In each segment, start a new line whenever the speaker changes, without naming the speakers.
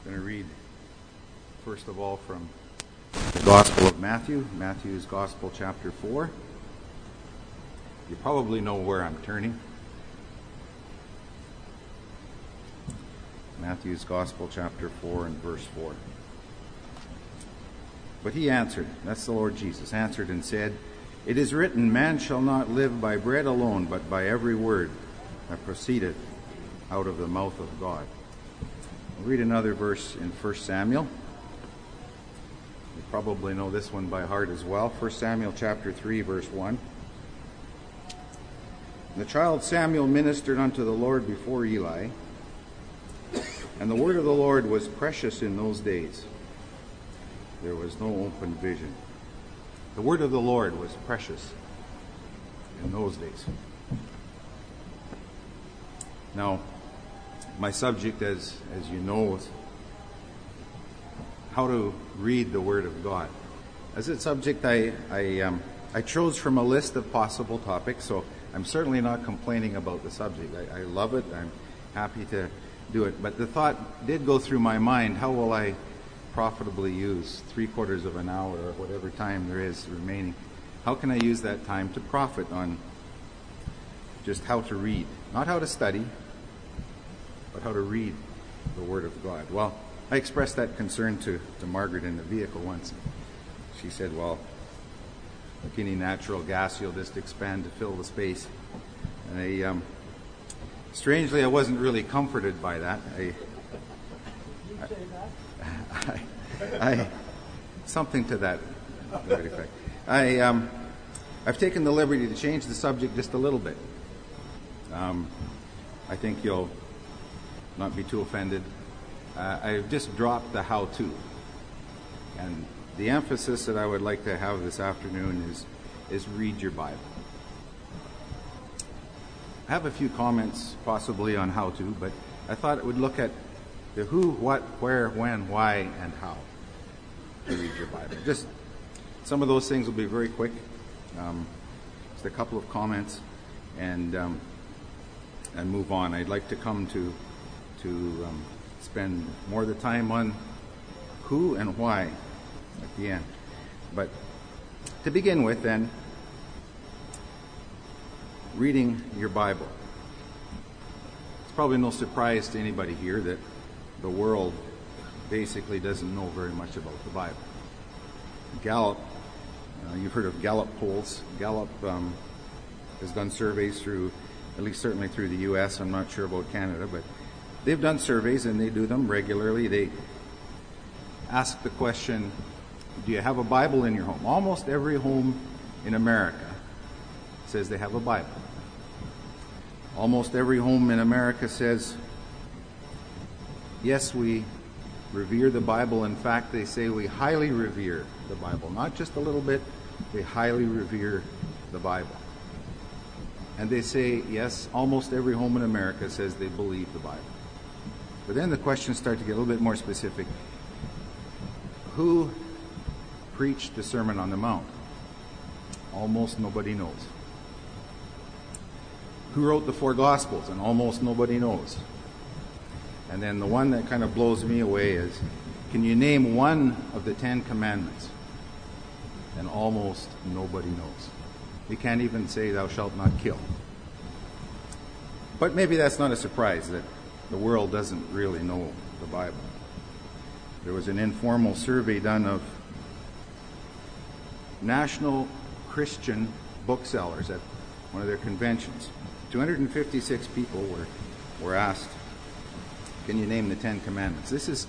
I'm going to read, first of all, from the Gospel of Matthew, Matthew's Gospel, chapter 4. You probably know where I'm turning. Matthew's Gospel, chapter 4, and verse 4. But he answered, that's the Lord Jesus, answered and said, "It is written, man shall not live by bread alone, but by every word that proceedeth out of the mouth of God." I'll read another verse in 1 Samuel. You probably know this one by heart as well. 1 Samuel chapter 3, verse 1. "The child Samuel ministered unto the Lord before Eli, and the word of the Lord was precious in those days. There was no open vision." The word of the Lord was precious in those days. Now, my subject, as you know, is how to read the Word of God. As a subject, I chose from a list of possible topics, so I'm certainly not complaining about the subject. I love it. I'm happy to do it. But the thought did go through my mind, how will I profitably use 3/4 of an hour or whatever time there is remaining? How can I use that time to profit on just how to read? Not how to study, but how to read the Word of God. Well, I expressed that concern to Margaret in the vehicle once. She said, well, like any natural gas, you'll just expand to fill the space. And strangely, I wasn't really comforted by that. Something to that effect. I've taken the liberty to change the subject just a little bit. I think you'll not be too offended. I've just dropped the how-to. And the emphasis that I would like to have this afternoon is read your Bible. I have a few comments possibly on how-to, but I thought it would look at the who, what, where, when, why, and how to read your Bible. Just some of those things will be very quick. Just a couple of comments and move on. I'd like to come to spend more of the time on who and why at the end. But to begin with, then, reading your Bible. It's probably no surprise to anybody here that the world basically doesn't know very much about the Bible. Gallup, you've heard of Gallup polls. Gallup has done surveys through, at least certainly through the U.S., I'm not sure about Canada, but they've done surveys and they do them regularly. They ask the question, do you have a Bible in your home? Almost every home in America says they have a Bible. Almost every home in America says, yes, we revere the Bible. In fact, they say we highly revere the Bible. Not just a little bit, they highly revere the Bible. And they say, yes, almost every home in America says they believe the Bible. But then the questions start to get a little bit more specific. Who preached the Sermon on the Mount? Almost nobody knows. Who wrote the 4 Gospels? And almost nobody knows. And then the one that kind of blows me away is, can you name one of the 10 Commandments? And almost nobody knows. You can't even say, thou shalt not kill. But maybe that's not a surprise that the world doesn't really know the Bible. There was an informal survey done of national Christian booksellers at one of their conventions. 256 people were asked, can you name the 10 Commandments? This is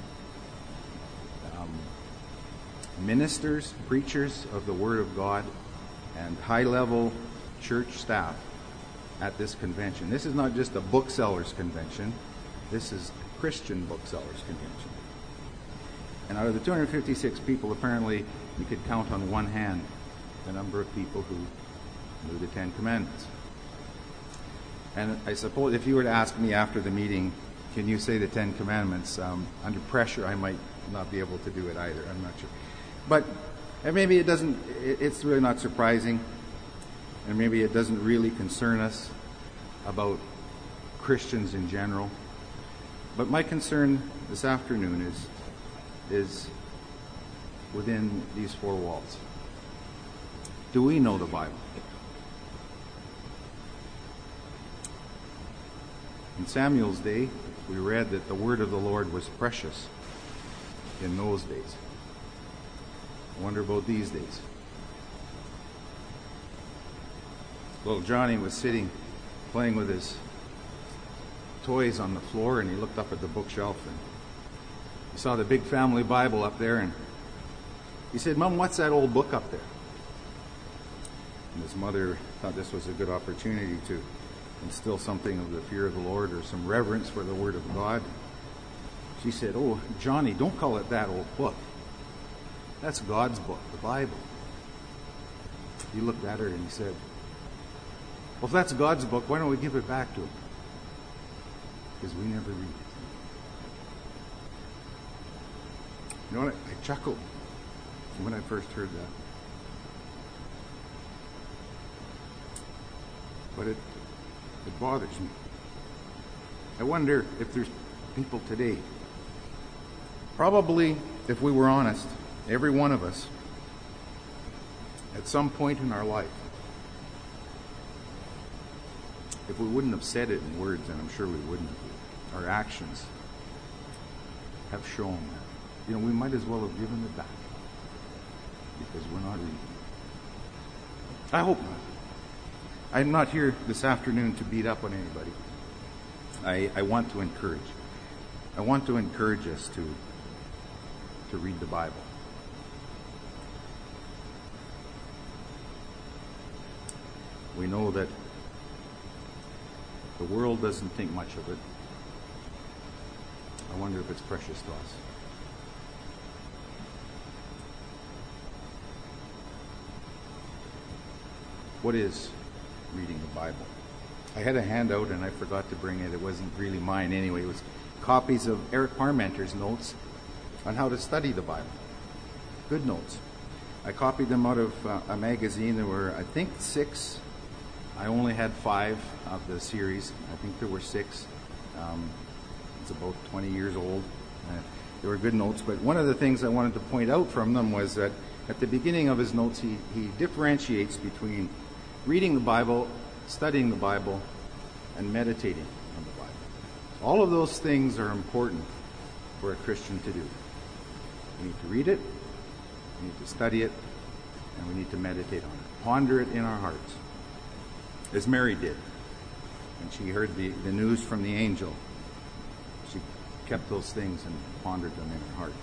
ministers, preachers of the Word of God, and high-level church staff at this convention. This is not just a booksellers convention. This is a Christian booksellers convention. And out of the 256 people, apparently you could count on one hand the number of people who knew the 10 Commandments. And I suppose if you were to ask me after the meeting, can you say the 10 Commandments? Under pressure, I might not be able to do it either. I'm not sure. But maybe it's really not surprising. And maybe it doesn't really concern us about Christians in general. But my concern this afternoon is within these four walls. Do we know the Bible? In Samuel's day, we read that the word of the Lord was precious in those days. I wonder about these days. Little Johnny was sitting, playing with his toys on the floor, and he looked up at the bookshelf and he saw the big family Bible up there, and he said, "Mom, what's that old book up there?" And his mother thought this was a good opportunity to instill something of the fear of the Lord or some reverence for the Word of God. She said, "Oh, Johnny, don't call it that old book. That's God's book, the Bible." He looked at her and he said, "Well, if that's God's book, why don't we give it back to him? Because we never read it." You know what? I chuckled when I first heard that. But it bothers me. I wonder if there's people today, probably, if we were honest, every one of us, at some point in our life, if we wouldn't have said it in words, and I'm sure we wouldn't have, our actions have shown that, we might as well have given it back because we're not reading. I hope not. I'm not here this afternoon to beat up on anybody. I want to encourage. I want to encourage us to read the Bible. We know that the world doesn't think much of it. I wonder if it's precious to us. What is reading the Bible? I had a handout and I forgot to bring it. It wasn't really mine anyway. It was copies of Eric Parmenter's notes on how to study the Bible. Good notes. I copied them out of a magazine. There were, I think, 6. I only had 5 of the series. I think there were 6. It's about 20 years old. They were good notes, but one of the things I wanted to point out from them was that at the beginning of his notes, he differentiates between reading the Bible, studying the Bible, and meditating on the Bible. All of those things are important for a Christian to do. We need to read it, we need to study it, and we need to meditate on it. Ponder it in our hearts, as Mary did when she heard the news from the angel. She kept those things and pondered them in her heart.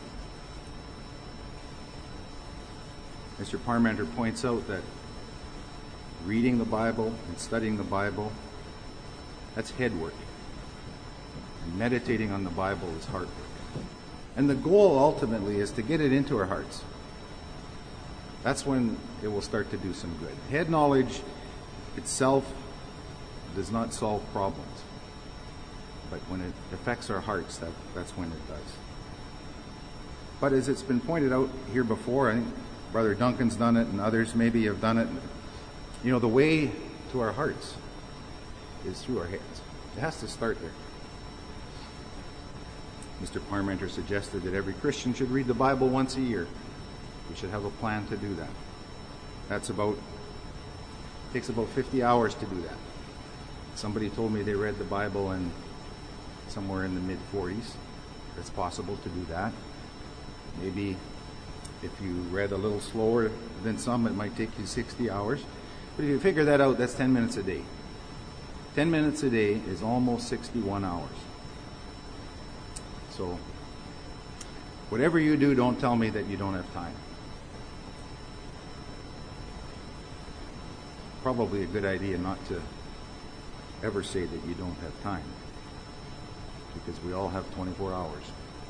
Mr. Parmenter points out that reading the Bible and studying the Bible, that's head work. And meditating on the Bible is heart work. And the goal ultimately is to get it into our hearts. That's when it will start to do some good. Head knowledge itself does not solve problems. But when it affects our hearts, that's when it does. But as it's been pointed out here before, I think Brother Duncan's done it and others maybe have done it. The way to our hearts is through our heads. It has to start there. Mr. Parmenter suggested that every Christian should read the Bible once a year. We should have a plan to do that. Takes about 50 hours to do that. Somebody told me they read the Bible in somewhere in the mid-40s. It's possible to do that. Maybe if you read a little slower than some, it might take you 60 hours. But if you figure that out, that's 10 minutes a day. 10 minutes a day is almost 61 hours. So, whatever you do, don't tell me that you don't have time. Probably a good idea not to ever say that you don't have time, because we all have 24 hours.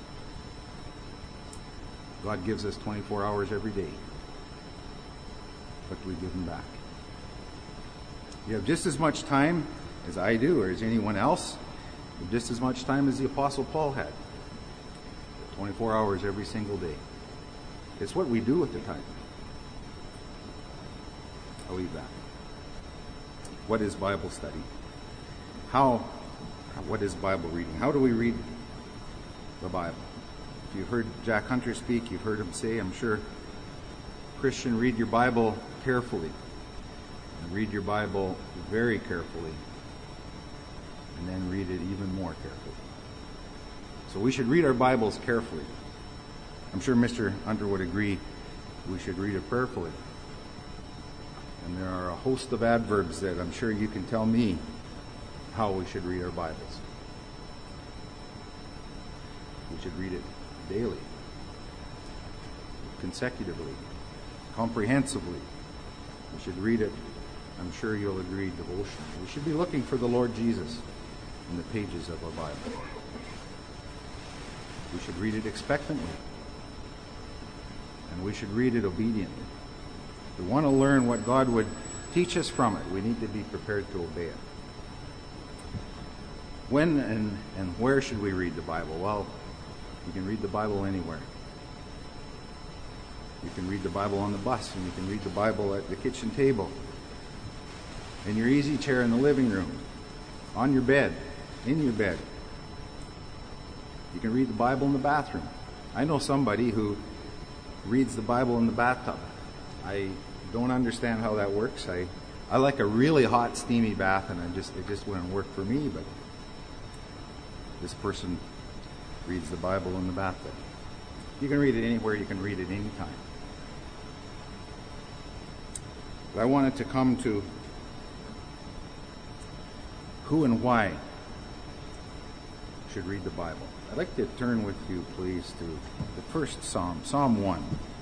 God gives us 24 hours every day, but we give them back. You have just as much time as I do, or as anyone else. You have just as much time as the Apostle Paul had. 24 hours every single day. It's what we do with the time. I'll leave that. What is Bible study? How What is Bible reading? How do we read the Bible? If you've heard Jack Hunter speak, you've heard him say, I'm sure, Christian, read your Bible carefully. And read your Bible very carefully. And then read it even more carefully. So we should read our Bibles carefully. I'm sure Mr. Hunter would agree we should read it prayerfully. And there are a host of adverbs that I'm sure you can tell me how we should read our Bibles. We should read it daily, consecutively, comprehensively. We should read it, I'm sure you'll agree, devotionally. We should be looking for the Lord Jesus in the pages of our Bible. We should read it expectantly. And we should read it obediently. If we want to learn what God would teach us from it, we need to be prepared to obey it. When and where should we read the Bible? Well, you can read the Bible anywhere. You can read the Bible on the bus, and you can read the Bible at the kitchen table, in your easy chair in the living room, on your bed, in your bed. You can read the Bible in the bathroom. I know somebody who reads the Bible in the bathtub. I don't understand how that works. I like a really hot, steamy bath, and it just wouldn't work for me, but this person reads the Bible in the bathtub. You can read it anywhere. You can read it anytime. But I wanted to come to who and why should read the Bible. I'd like to turn with you, please, to the first Psalm, Psalm 1.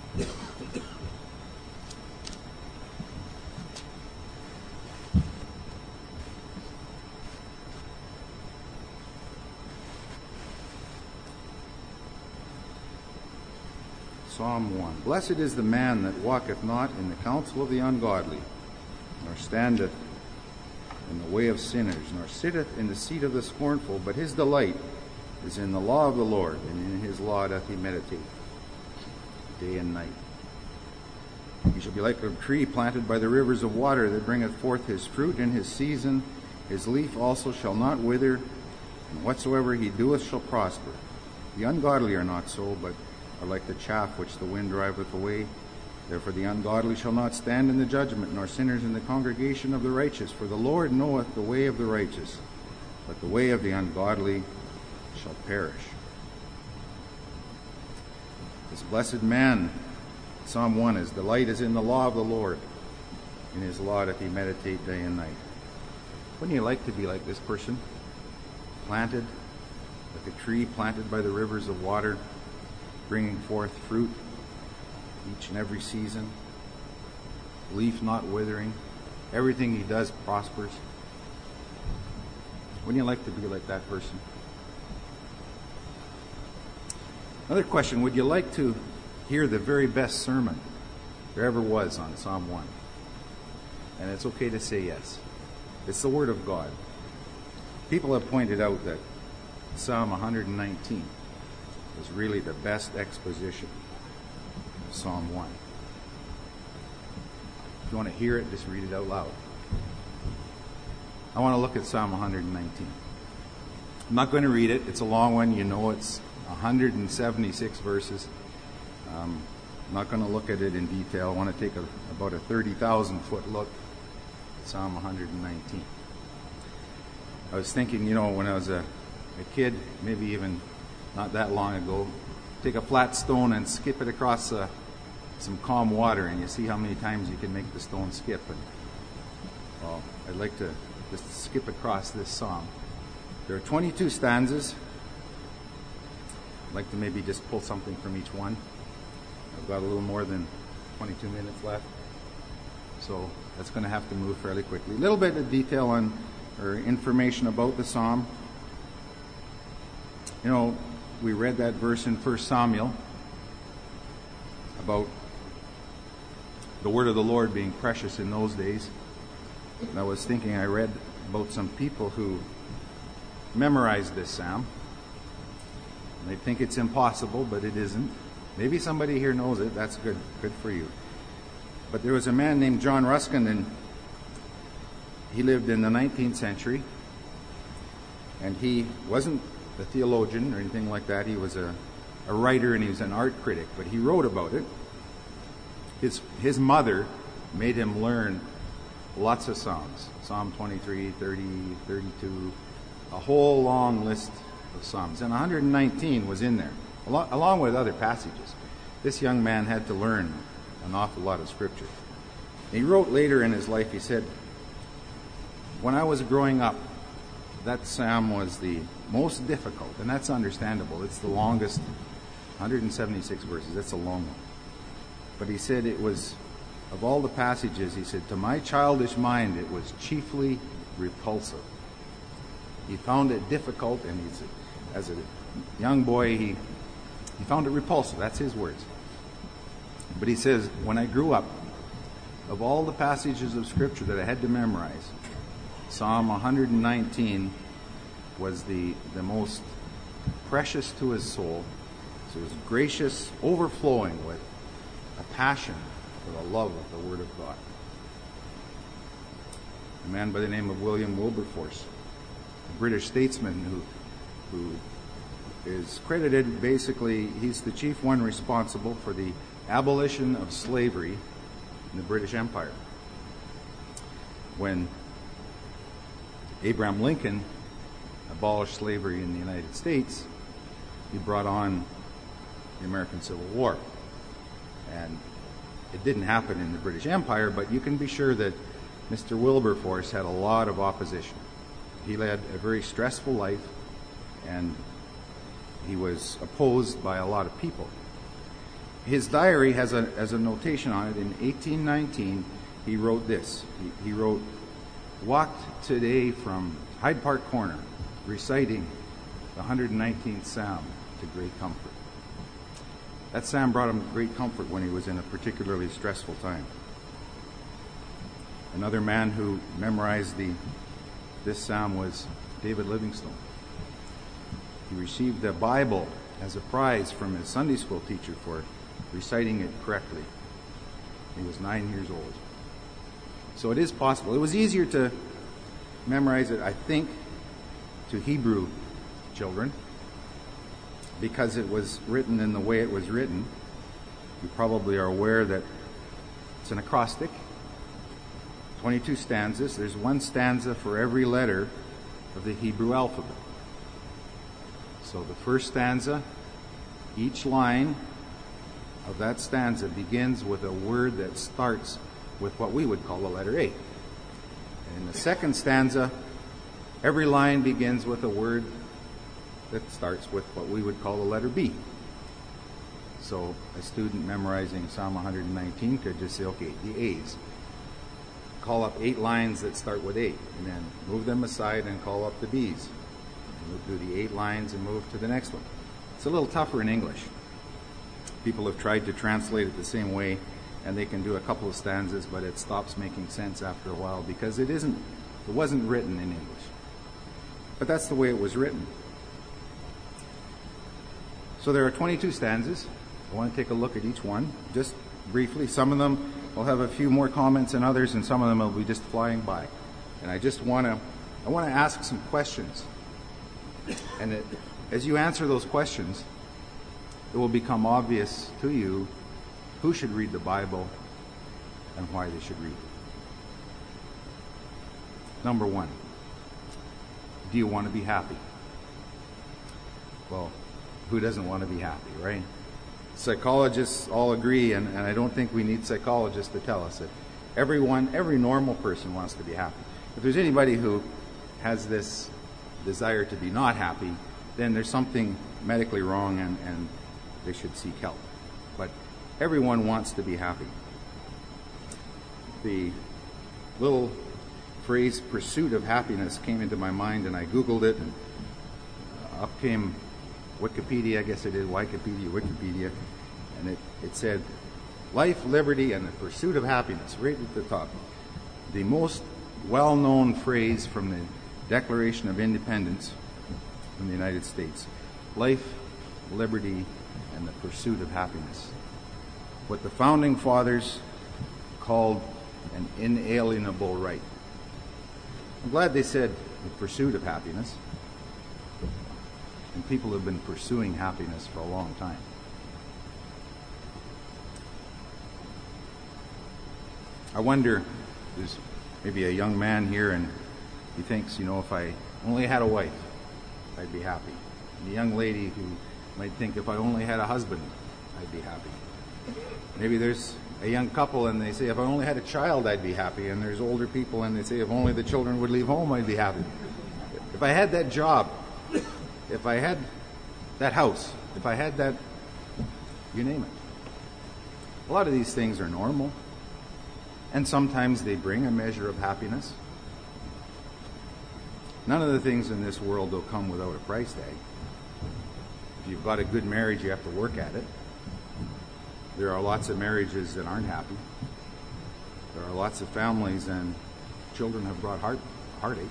Psalm 1. Blessed is the man that walketh not in the counsel of the ungodly, nor standeth in the way of sinners, nor sitteth in the seat of the scornful, but his delight is in the law of the Lord, and in his law doth he meditate day and night. He shall be like a tree planted by the rivers of water, that bringeth forth his fruit in his season. His leaf also shall not wither, and whatsoever he doeth shall prosper. The ungodly are not so, but are like the chaff which the wind driveth away. Therefore the ungodly shall not stand in the judgment, nor sinners in the congregation of the righteous. For the Lord knoweth the way of the righteous, but the way of the ungodly shall perish. This blessed man, Psalm 1, his delight is in the law of the Lord. In his law doth he meditate day and night. Wouldn't you like to be like this person? Planted, like a tree planted by the rivers of water, bringing forth fruit each and every season, leaf not withering, everything he does prospers. Wouldn't you like to be like that person? Another question, would you like to hear the very best sermon there ever was on Psalm 1? And it's okay to say yes. It's the Word of God. People have pointed out that Psalm 119 is really the best exposition of Psalm 1. If you want to hear it, just read it out loud. I want to look at Psalm 119. I'm not going to read it. It's a long one. You know it's 176 verses. I'm not going to look at it in detail. I want to take about a 30,000-foot look at Psalm 119. I was thinking, when I was a kid, maybe even not that long ago, take a flat stone and skip it across some calm water, and you see how many times you can make the stone skip. And well, I'd like to just skip across this psalm. There are 22 stanzas. I'd like to maybe just pull something from each one. I've got a little more than 22 minutes left, so that's going to have to move fairly quickly. A little bit of detail on, or information about the psalm. We read that verse in 1 Samuel about the word of the Lord being precious in those days. And I was thinking, I read about some people who memorized this psalm. And they think it's impossible, but it isn't. Maybe somebody here knows it. That's good. Good for you. But there was a man named John Ruskin, and he lived in the 19th century. And he wasn't a theologian or anything like that. He was a writer, and he was an art critic, but he wrote about it. His mother made him learn lots of Psalms. Psalm 23, 30, 32, a whole long list of Psalms. And 119 was in there, along with other passages. This young man had to learn an awful lot of Scripture. He wrote later in his life, he said, when I was growing up, that psalm was the most difficult, and that's understandable. It's the longest, 176 verses. That's a long one. But he said it was, of all the passages, he said, to my childish mind, it was chiefly repulsive. He found it difficult, and he said, as a young boy, he found it repulsive. That's his words. But he says, when I grew up, of all the passages of Scripture that I had to memorize, Psalm 119 was the most precious to his soul. So it was gracious, overflowing with a passion for the love of the Word of God. A man by the name of William Wilberforce, a British statesman who is credited, basically, he's the chief one responsible for the abolition of slavery in the British Empire. When Abraham Lincoln abolished slavery in the United States, he brought on the American Civil War. And it didn't happen in the British Empire, but you can be sure that Mr. Wilberforce had a lot of opposition. He led a very stressful life, and he was opposed by a lot of people. His diary has a notation on it. In 1819, he wrote this. He wrote, walked today from Hyde Park Corner, reciting the 119th Psalm to great comfort. That psalm brought him great comfort when he was in a particularly stressful time. Another man who memorized this psalm was David Livingstone. He received a Bible as a prize from his Sunday school teacher for reciting it correctly. He was 9 years old. So it is possible. It was easier to memorize it, I think, to Hebrew children because it was written in the way it was written. You probably are aware that it's an acrostic, 22 stanzas. There's one stanza for every letter of the Hebrew alphabet. So the first stanza, each line of that stanza begins with a word that starts with what we would call the letter A. And in the second stanza, every line begins with a word that starts with what we would call the letter B. So a student memorizing Psalm 119 could just say, okay, the A's. Call up 8 lines that start with 8, and then move them aside and call up the B's. And we'll do the 8 lines and move to the next one. It's a little tougher in English. People have tried to translate it the same way, and they can do a couple of stanzas, but it stops making sense after a while because it wasn't written in English. But that's the way it was written. So there are 22 stanzas. I want to take a look at each one, just briefly. Some of them will have a few more comments than others, and some of them will be just flying by. And I want to ask some questions. And as you answer those questions, it will become obvious to you who should read the Bible and why they should read it. Number 1, do you want to be happy? Well, who doesn't want to be happy, right? Psychologists all agree, and I don't think we need psychologists to tell us that every normal person wants to be happy. If there's anybody who has this desire to be not happy, then there's something medically wrong and they should seek help. But everyone wants to be happy. The little phrase pursuit of happiness came into my mind, and I Googled it, and up came Wikipedia, I guess it is, Wikipedia, and it said, life, liberty, and the pursuit of happiness, right at the top. The most well-known phrase from the Declaration of Independence from the United States. Life, liberty, and the pursuit of happiness. What the Founding Fathers called an inalienable right. I'm glad they said the pursuit of happiness, And people have been pursuing happiness for a long time. I wonder, there's maybe a young man here and he thinks, if I only had a wife, I'd be happy. And a young lady who might think, if I only had a husband, I'd be happy. Maybe there's a young couple and they say, if I only had a child, I'd be happy. And there's older people and they say, if only the children would leave home, I'd be happy. If I had that job, if I had that house, if I had that, you name it. A lot of these things are normal. And sometimes they bring a measure of happiness. None of the things in this world will come without a price tag. If you've got a good marriage, you have to work at it. There are lots of marriages that aren't happy. There are lots of families and children have brought heartache.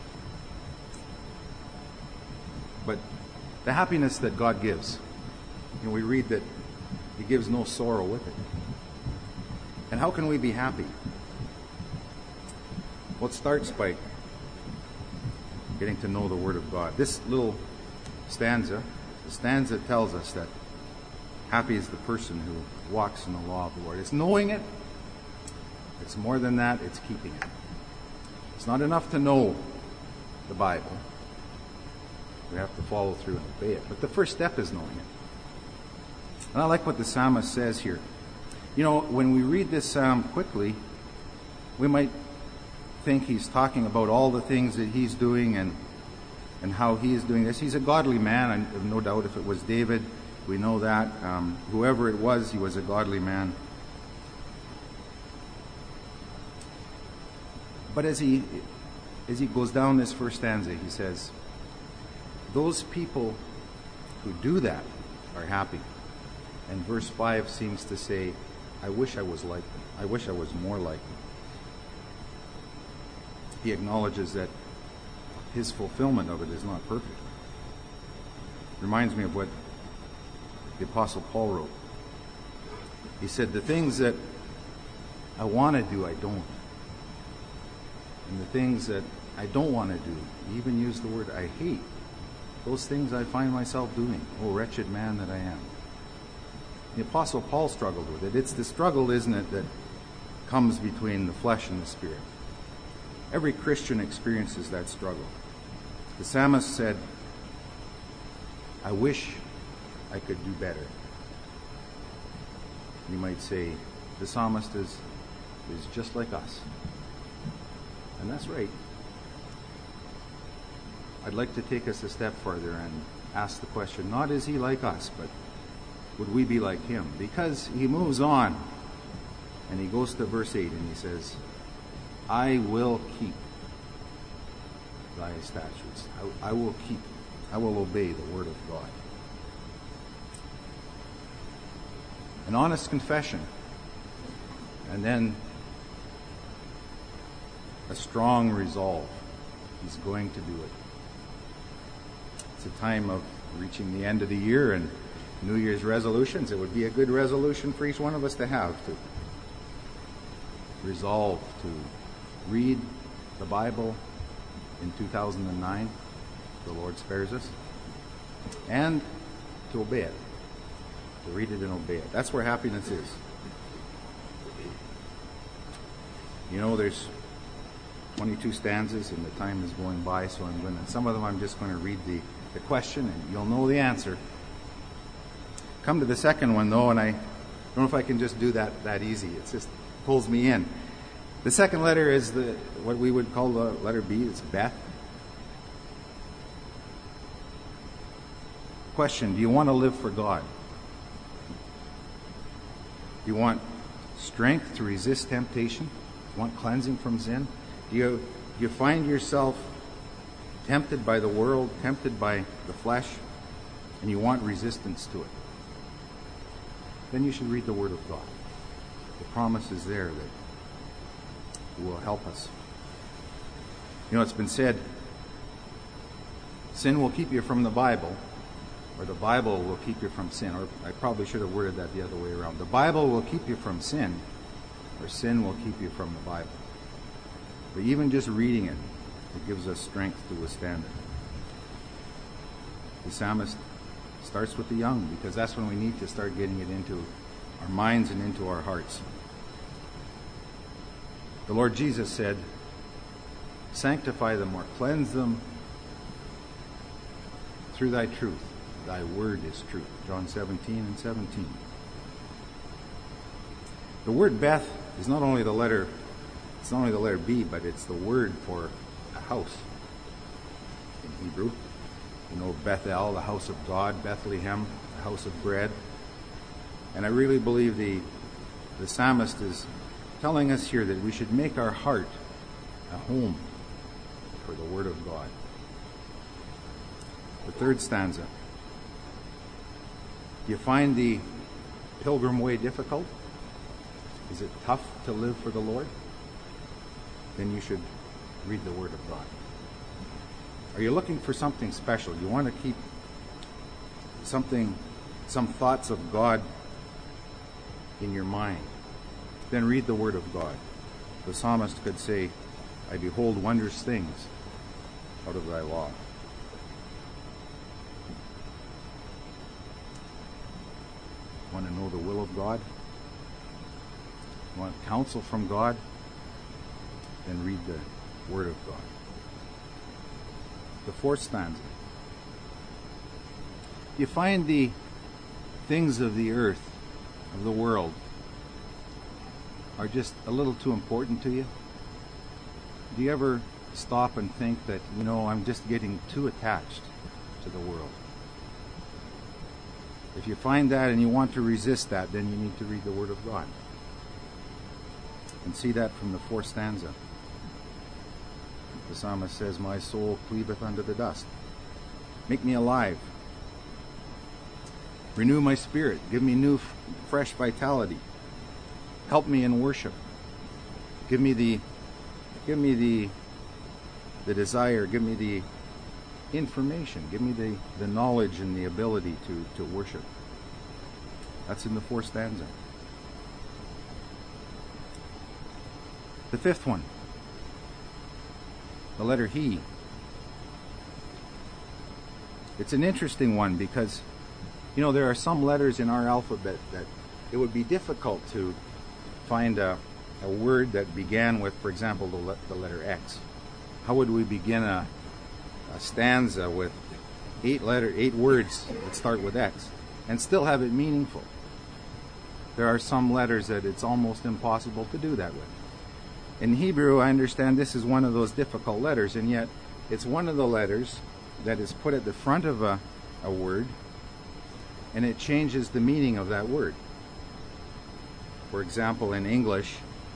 But the happiness that God gives, we read that He gives no sorrow with it. And how can we be happy? Well, it starts by getting to know the Word of God. This little stanza, the stanza tells us that happy is the person who walks in the law of the Lord. It's knowing it. It's more than that. It's keeping it. It's not enough to know the Bible. We have to follow through and obey it. But the first step is knowing it. And I like what the psalmist says here. When we read this psalm quickly, we might think he's talking about all the things that he's doing and how he is doing this. He's a godly man. I have no doubt if it was David, we know that. Whoever it was, he was a godly man. But as he goes down this first stanza, he says, those people who do that are happy. And verse 5 seems to say, I wish I was like them. I wish I was more like them. He acknowledges that his fulfillment of it is not perfect. Reminds me of what the Apostle Paul wrote. He said, the things that I want to do, I don't. And the things that I don't want to do, he even used the word I hate. Those things I find myself doing. Oh, wretched man that I am. The Apostle Paul struggled with it. It's the struggle, isn't it, that comes between the flesh and the spirit. Every Christian experiences that struggle. The psalmist said, I wish I could do better. You might say, the psalmist is just like us. And that's right. I'd like to take us a step further and ask the question, not is he like us, but would we be like him? Because he moves on and he goes to verse 8 and he says, I will keep thy statutes. I will keep, I will obey the word of God. An honest confession, and then a strong resolve. He's going to do it. It's a time of reaching the end of the year and New Year's resolutions. It would be a good resolution for each one of us to have, to resolve to read the Bible in 2009, if the Lord spares us, and to obey it, to read it and obey it. That's where happiness is. There's 22 stanzas and the time is going by, so some of them I'm just going to read the question and you'll know the answer. Come to the second one though, and I don't know if I can just do that easy. It just pulls me in. The second letter is what we would call the letter B. It's Beth. Question, do you want to live for God? Do you want strength to resist temptation? Do you want cleansing from sin? Do you find yourself tempted by the world, tempted by the flesh, and you want resistance to it? Then you should read the Word of God. The promise is there that it will help us. It's been said, sin will keep you from the Bible, or the Bible will keep you from sin. Or I probably should have worded that the other way around. The Bible will keep you from sin, or sin will keep you from the Bible. But even just reading it, it gives us strength to withstand it. The psalmist starts with the young because that's when we need to start getting it into our minds and into our hearts. The Lord Jesus said, "Sanctify them or cleanse them through thy truth. Thy word is truth." John 17:17. The word Beth is not only the letter B, but it's the word for a house in Hebrew. You know, Bethel, the house of God; Bethlehem, the house of bread. And I really believe the psalmist is telling us here that we should make our heart a home for the Word of God. The third stanza. Do you find the pilgrim way difficult? Is it tough to live for the Lord? Then you should read the Word of God. Are you looking for something special? You want to keep some thoughts of God in your mind? Then read the Word of God. The psalmist could say, "I behold wondrous things out of thy law." Want to know the will of God? Want counsel from God? Then read the Word of God. The fourth stanza. You find the things of the earth, of the world, are just a little too important to you? Do you ever stop and think that, I'm just getting too attached to the world? If you find that and you want to resist that, then you need to read the Word of God. And see that from the fourth stanza. The psalmist says, "My soul cleaveth unto the dust. Make me alive. Renew my spirit. Give me new, fresh vitality. Help me in worship. Give me the desire. Give me the information. Give me the knowledge and the ability to worship." That's in the fourth stanza. The fifth one. The letter He. It's an interesting one because, there are some letters in our alphabet that it would be difficult to find a word that began with, for example, the letter X. How would we begin a stanza with 8 words that start with X and still have it meaningful? There are some letters that it's almost impossible to do that with. In Hebrew, I understand this is one of those difficult letters, and yet it's one of the letters that is put at the front of a word, and it changes the meaning of that word. For example, in English,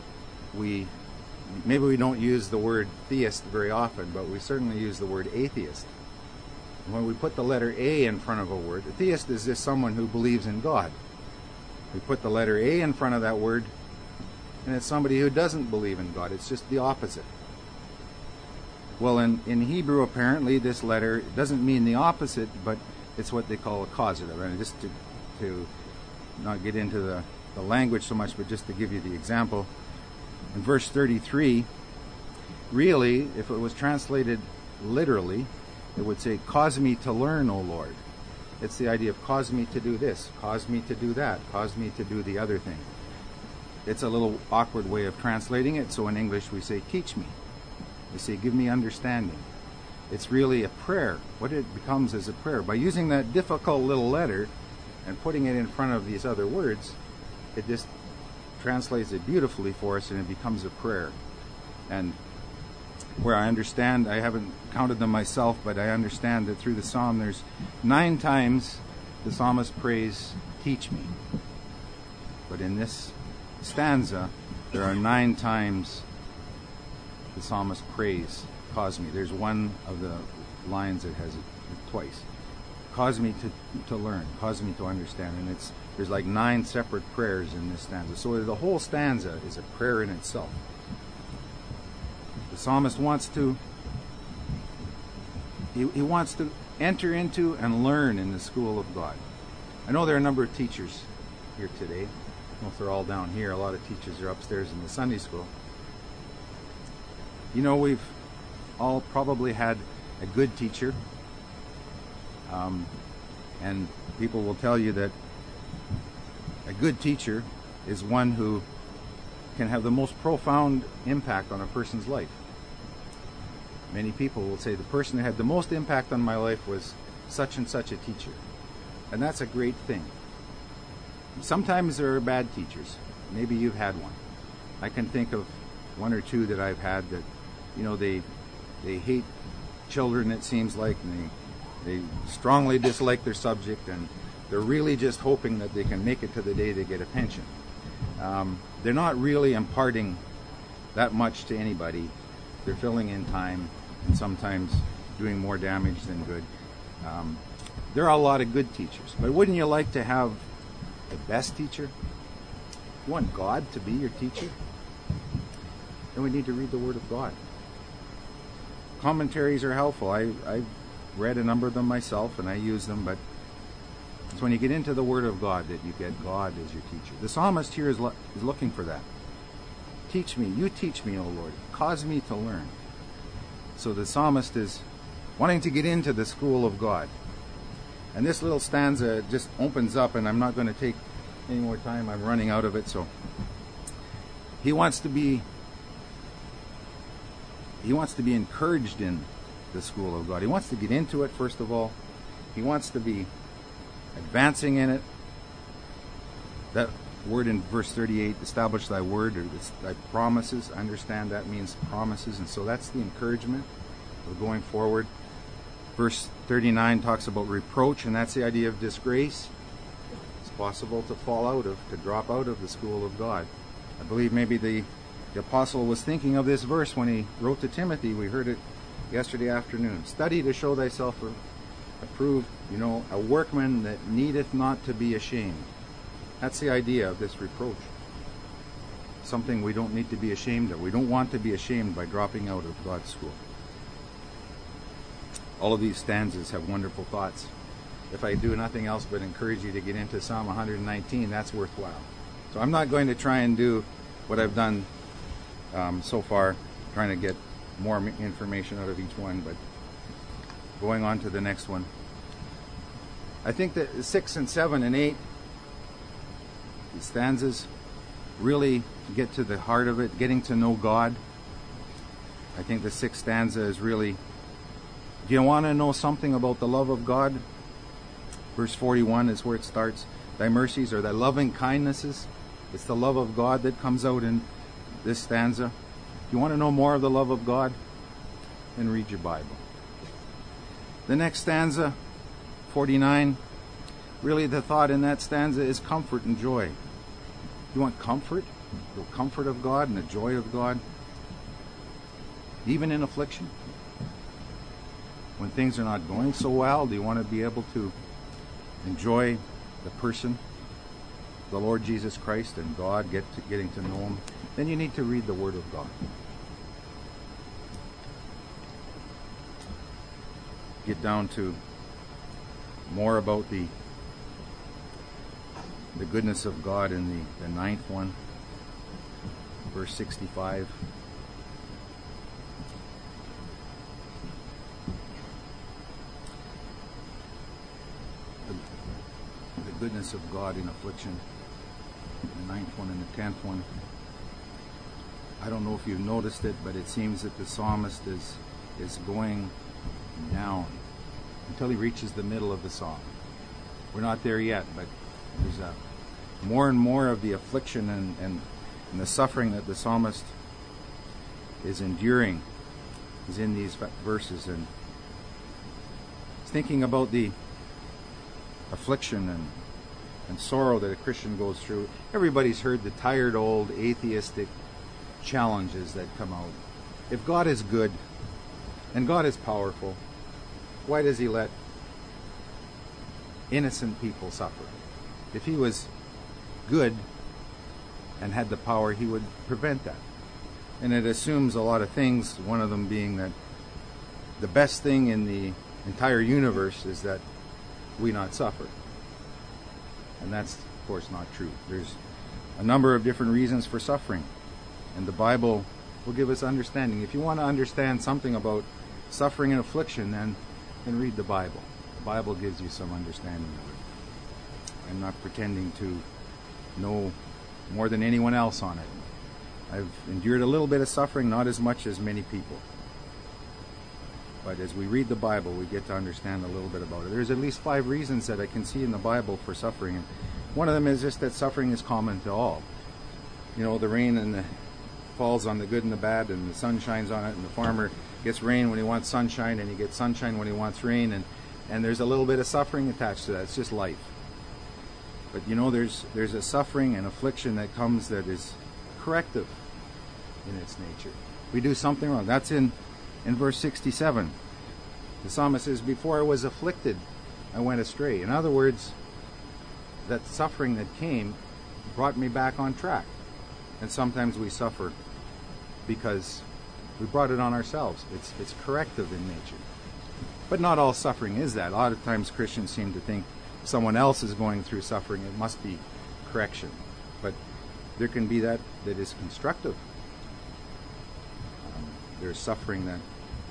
maybe we don't use the word theist very often, but we certainly use the word atheist. When we put the letter A in front of a word, a theist is just someone who believes in God. We put the letter A in front of that word, and it's somebody who doesn't believe in God. It's just the opposite. Well, in Hebrew, apparently, this letter doesn't mean the opposite, but it's what they call a causative. And just to not get into the language so much, but just to give you the example, in verse 33, really, if it was translated literally, it would say, "Cause me to learn, O Lord." It's the idea of cause me to do this, cause me to do that, cause me to do the other thing. It's a little awkward way of translating it, so in English we say, "Teach me." We say, "Give me understanding." It's really a prayer. What it becomes is a prayer. By using that difficult little letter and putting it in front of these other words, it just translates it beautifully for us, and it becomes a prayer. And where I understand, I haven't counted them myself, but I understand that through the psalm there's 9 times the psalmist prays, "Teach me." But in this stanza, there are 9 times the psalmist prays, "Cause me." There's one of the lines that has it twice. Cause me to learn, cause me to understand. And there's like 9 separate prayers in this stanza. So the whole stanza is a prayer in itself. The psalmist wants to enter into and learn in the school of God. I know there are a number of teachers here today. I don't know if they're all down here. A lot of teachers are upstairs in the Sunday school. We've all probably had a good teacher And people will tell you that a good teacher is one who can have the most profound impact on a person's life. Many people will say the person that had the most impact on my life was such and such a teacher. And that's a great thing. Sometimes there are bad teachers. Maybe you've had one. I can think of one or two that I've had that, they hate children, it seems like, and they strongly dislike their subject, and they're really just hoping that they can make it to the day they get a pension. They're not really imparting that much to anybody. They're filling in time and sometimes doing more damage than good. There are a lot of good teachers, but wouldn't you like to have the best teacher? You want God to be your teacher? Then we need to read the Word of God. Commentaries are helpful. I've read a number of them myself, and I use them, but it's when you get into the Word of God that you get God as your teacher. The psalmist here is looking for that. Teach me, you teach me, O Lord. Cause me to learn. So the psalmist is wanting to get into the school of God. And this little stanza just opens up, and I'm not going to take any more time. I'm running out of it. So he wants to be encouraged in the school of God. He wants to get into it, first of all. He wants to be advancing in it. That word in verse 38, establish thy word, or thy promises. I understand that means promises, and so that's the encouragement of going forward. Verse 39 talks about reproach, and that's the idea of disgrace. It's possible to fall out of, to drop out of the school of God. I believe maybe the apostle was thinking of this verse when he wrote to Timothy. We heard it yesterday afternoon. Study to show thyself approved, a workman that needeth not to be ashamed. That's the idea of this reproach. Something we don't need to be ashamed of. We don't want to be ashamed by dropping out of God's school. All of these stanzas have wonderful thoughts. If I do nothing else but encourage you to get into Psalm 119, that's worthwhile. So I'm not going to try and do what I've done so far, trying to get more information out of each one, but going on to the next one. I think that 6 and 7 and 8, the stanzas really get to the heart of it, getting to know God. I think the 6th stanza is really, do you want to know something about the love of God? Verse 41 is where it starts. Thy mercies or thy loving kindnesses. It's the love of God that comes out in this stanza. You want to know more of the love of God? Then read your Bible. The next stanza, 49, really the thought in that stanza is comfort and joy. You want comfort? The comfort of God and the joy of God? Even in affliction? When things are not going so well, do you want to be able to enjoy the person, the Lord Jesus Christ and God, getting to know Him? Then you need to read the Word of God. Get down to more about the goodness of God in the 9th one, verse 65. The goodness of God in affliction, the 9th one and the 10th one. I don't know if you've noticed it, but it seems that the psalmist is going down until he reaches the middle of the psalm. We're not there yet, but there's more and more of the affliction and the suffering that the psalmist is enduring is in these verses. And he's thinking about the affliction and sorrow that a Christian goes through. Everybody's heard the tired old atheistic challenges that come out. If God is good and God is powerful, why does He let innocent people suffer? If He was good and had the power, He would prevent that. And it assumes a lot of things, one of them being that the best thing in the entire universe is that we not suffer. And that's, of course, not true. There's a number of different reasons for suffering, and the Bible will give us understanding. If you want to understand something about suffering and affliction, then read the Bible. Bible gives you some understanding of it. I'm not pretending to know more than anyone else on it. I've endured a little bit of suffering, not as much as many people. But as we read the Bible, we get to understand a little bit about it. There's at least 5 reasons that I can see in the Bible for suffering. And one of them is just that suffering is common to all. You know, the rain falls on the good and the bad, and the sun shines on it, and the farmer gets rain when he wants sunshine, and he gets sunshine when he wants rain, and there's a little bit of suffering attached to that. It's just life. But you know, there's a suffering and affliction that comes that is corrective in its nature. We do something wrong. That's in verse 67. The psalmist says, before I was afflicted, I went astray. In other words, that suffering that came brought me back on track. And sometimes we suffer because we brought it on ourselves. It's corrective in nature. But not all suffering is that. A lot of times Christians seem to think someone else is going through suffering, it must be correction. But there can be that is constructive. There's suffering that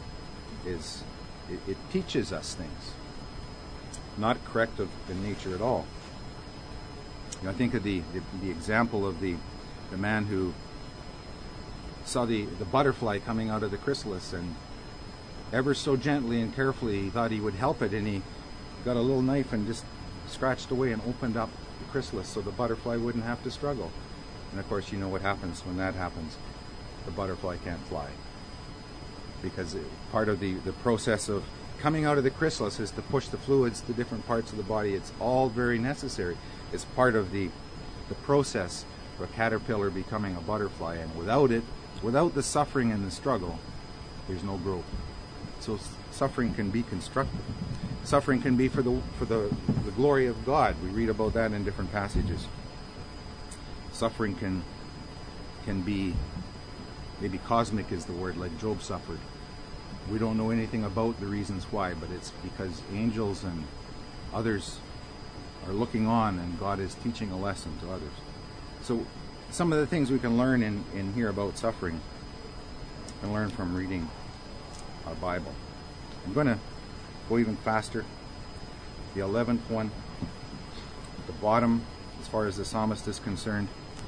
it teaches us things, not corrective in nature at all. You know, I think of the example of the man who saw the butterfly coming out of the chrysalis, and ever so gently and carefully he thought he would help it, and he got a little knife and just scratched away and opened up the chrysalis so the butterfly wouldn't have to struggle. And of course, you know what happens when that happens. The butterfly can't fly. Because part of the process of coming out of the chrysalis is to push the fluids to different parts of the body. It's all very necessary. It's part of the process of a caterpillar becoming a butterfly. And without it, without the suffering and the struggle, there's no growth. So suffering can be constructive. Suffering can be for the glory of God. We read about that in different passages. Suffering can be, maybe cosmic is the word, like Job suffered. We don't know anything about the reasons why, but it's because angels and others are looking on, and God is teaching a lesson to others. So some of the things we can learn in here about suffering and learn from reading our Bible. I'm going to go even faster. The 11th one, at the bottom, as far as the psalmist is concerned.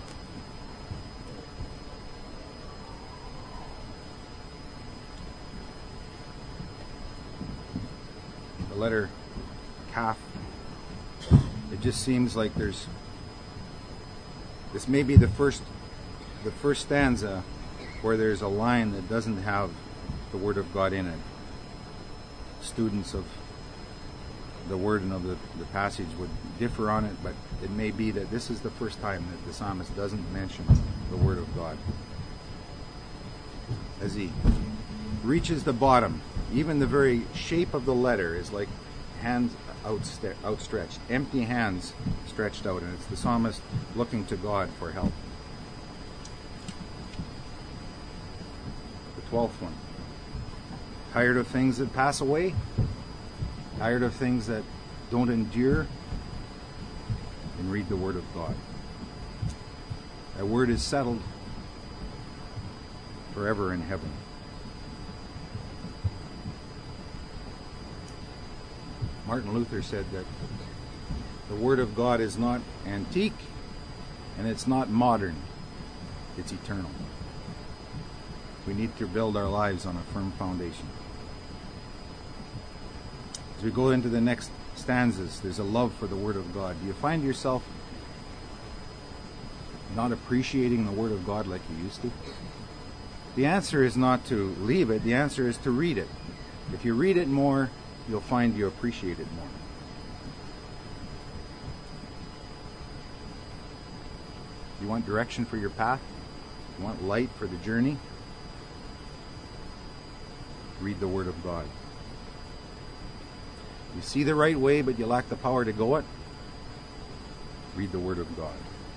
The letter Kaf. It just seems like this may be the first stanza where there's a line that doesn't have the Word of God in it. Students of the Word and of the passage would differ on it, but it may be that this is the first time that the psalmist doesn't mention the Word of God. As he reaches the bottom, even the very shape of the letter is like hands outstretched, empty hands stretched out, and it's the psalmist looking to God for help. The 12th one. Tired of things that pass away? Tired of things that don't endure? And read the Word of God. That Word is settled forever in heaven. Martin Luther said that the Word of God is not antique and it's not modern. It's eternal. We need to build our lives on a firm foundation. As we go into the next stanzas, there's a love for the Word of God. Do you find yourself not appreciating the Word of God like you used to? The answer is not to leave it. The answer is to read it. If you read it more, you'll find you appreciate it more. You want direction for your path? You want light for the journey? Read the Word of God. You see the right way, but you lack the power to go it? Read the Word of God.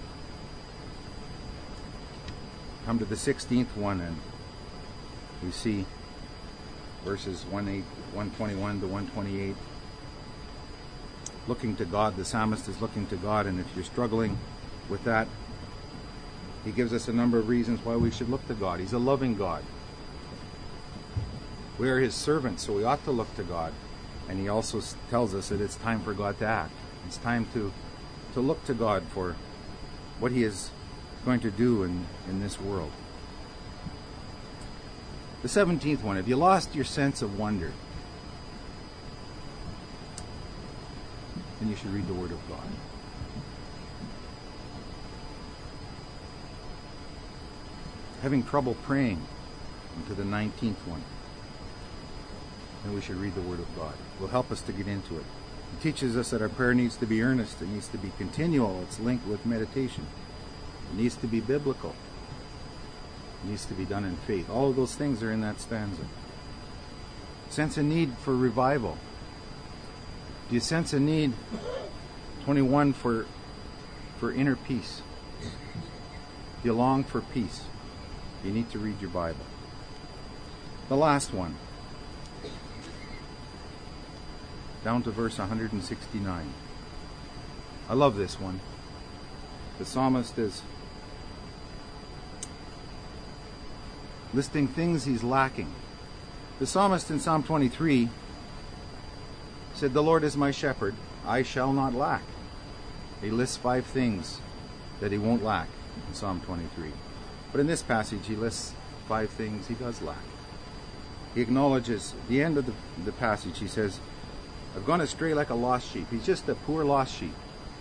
Come to the 16th one, and we see verses 121 to 128. Looking to God. The psalmist is looking to God, and if you're struggling with that, he gives us a number of reasons why we should look to God. He's a loving God. We are His servants, so we ought to look to God. And he also tells us that it's time for God to act. It's time to look to God for what he is going to do in this world. The 17th one, have you lost your sense of wonder? Then you should read the Word of God. Having trouble praying, into the 19th one. Then we should read the Word of God. It will help us to get into it. It teaches us that our prayer needs to be earnest. It needs to be continual. It's linked with meditation. It needs to be biblical. It needs to be done in faith. All of those things are in that stanza. Sense a need for revival. Do you sense a need, 21, for inner peace? Do you long for peace? You need to read your Bible. The last one, down to verse 169. I love this one. The psalmist is listing things he's lacking. The psalmist in Psalm 23 said, "The Lord is my shepherd, I shall not lack." He lists 5 things that he won't lack in Psalm 23. But in this passage, he lists 5 things he does lack. He acknowledges, at the end of the passage, he says, "I've gone astray like a lost sheep." He's just a poor lost sheep.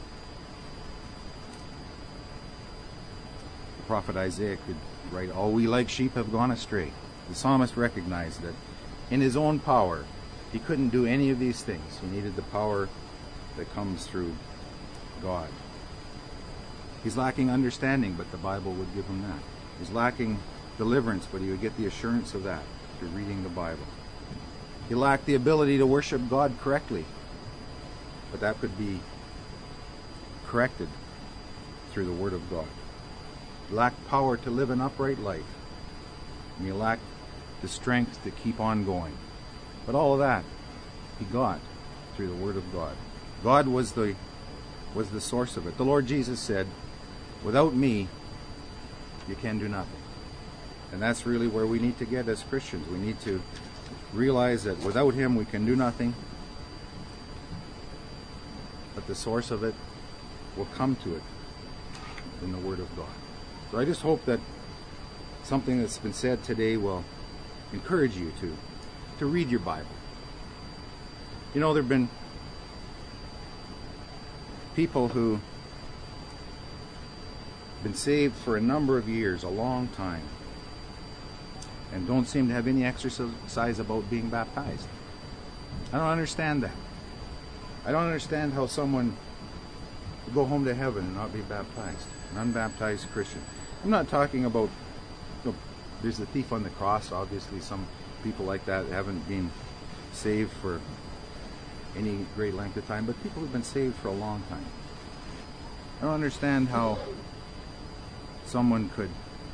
The prophet Isaiah could write, "All we like sheep have gone astray." The psalmist recognized that in his own power, he couldn't do any of these things. He needed the power that comes through God. He's lacking understanding, but the Bible would give him that. He's lacking deliverance, but he would get the assurance of that through reading the Bible. He lacked the ability to worship God correctly, but that could be corrected through the Word of God. He lacked power to live an upright life, and he lacked the strength to keep on going. But all of that he got through the Word of God. God was the source of it. The Lord Jesus said, "Without me, you can do nothing." And that's really where we need to get as Christians. We need to realize that without him we can do nothing, but the source of it will come to it in the Word of God. So I just hope that something that's been said today will encourage you to read your Bible. You know, there have been people who have been saved for a number of years, a long time, and don't seem to have any exercise about being baptized. I don't understand that. I don't understand how someone would go home to heaven and not be baptized, an unbaptized Christian. I'm not talking about, there's the thief on the cross. Obviously some people like that haven't been saved for any great length of time, but people who've been saved for a long time. I don't understand how someone could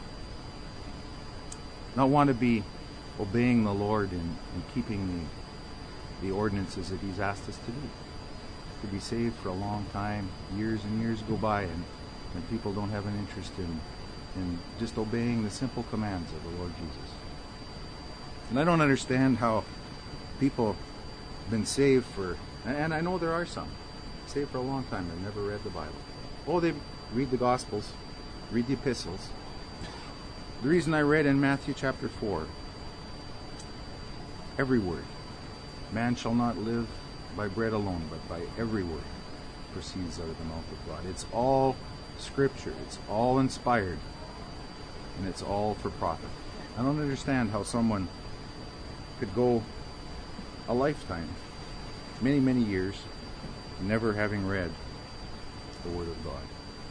not want to be obeying the Lord and keeping the ordinances that he's asked us to do. To be saved for a long time, years and years go by, and people don't have an interest in just obeying the simple commands of the Lord Jesus. And I don't understand how people have been saved for, and I know there are some, saved for a long time and never read the Bible. Oh, they read the Gospels, read the epistles. The reason I read in Matthew chapter 4, every word, man shall not live by bread alone, but by every word proceeds out of the mouth of God. It's all Scripture. It's all inspired. And it's all for profit. I don't understand how someone could go a lifetime, many, many years, never having read the Word of God.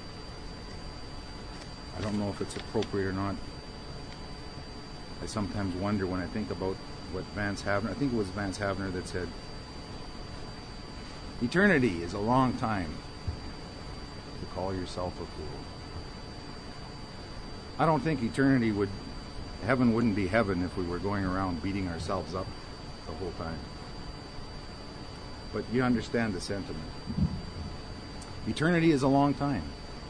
I don't know if it's appropriate or not. I sometimes wonder when I think about what Vance Havner, I think it was Vance Havner that said, eternity is a long time to call yourself a fool. I don't think heaven wouldn't be heaven if we were going around beating ourselves up the whole time. But you understand the sentiment. Eternity is a long time.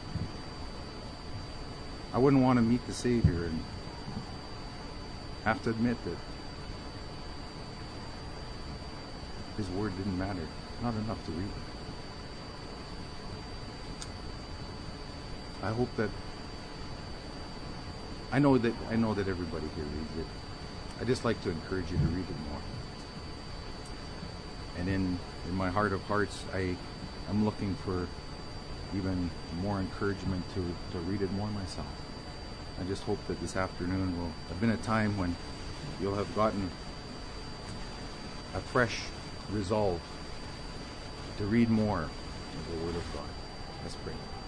I wouldn't want to meet the Savior and have to admit that His word didn't matter. Not enough to read it. I hope that I know that everybody here reads it. I just like to encourage you to read it more. And in my heart of hearts, I'm looking for even more encouragement to read it more myself. I just hope that this afternoon will have been a time when you'll have gotten a fresh resolve to read more of the Word of God. Let's pray.